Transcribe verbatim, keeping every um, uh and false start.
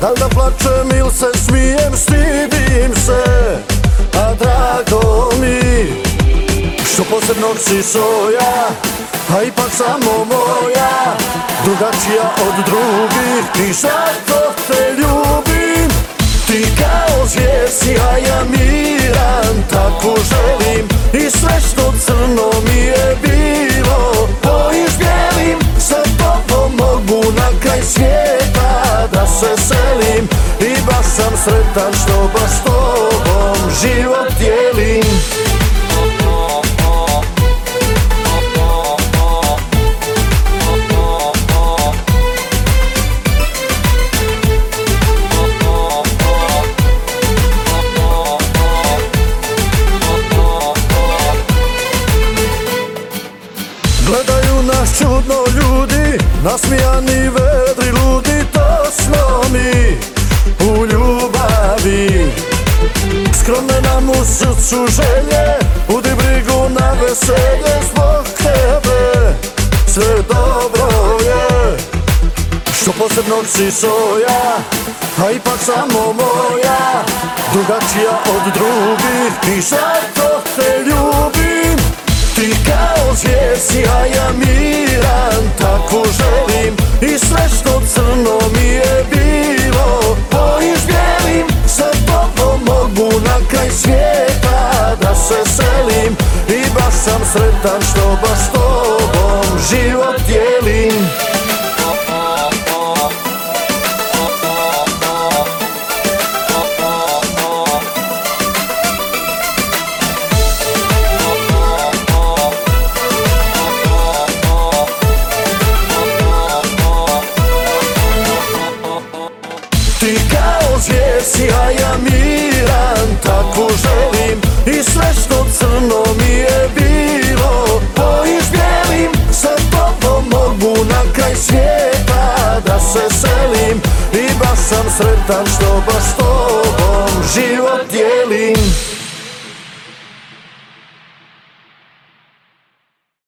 Dal da plačem il se smijem, stidim se, a drago mi što posebnog si soja, a ipak samo moja, drugačija od drugih i zato te ljubim. Ti kao zvijesi, a ja miran, tako želim i sve što crno mi je bilo bojiš bijelim. Sa tobom mogu na kraj svijeta da se selim i baš sam sretan što baš s tobom život dijelim. Gledaju nas čudno ljudi, nasmijani, vedri, ludi, to smo mi u ljubavi. Skromne nam u srcu želje, budi brigu na veselje, zbog tebe sve dobro je. Što posebnog si soja, a ipak samo moja, drugačija od drugih i zato te ljubim. Ti kao zvijesi, a ja miran, tako želim i sve što crno mi je bilo bojiš bijelim. Sa tobom mogu na kraj svijeta da se selim i baš sam sretan što baš s tobom život dijelim. Ti kao zvijesi, a ja miran, tako želim i sve što crno mi je bilo bojiš bijelim. Sa tobom mogu na kraj svijeta da se selim i baš sam sretan što baš s tobom život dijelim.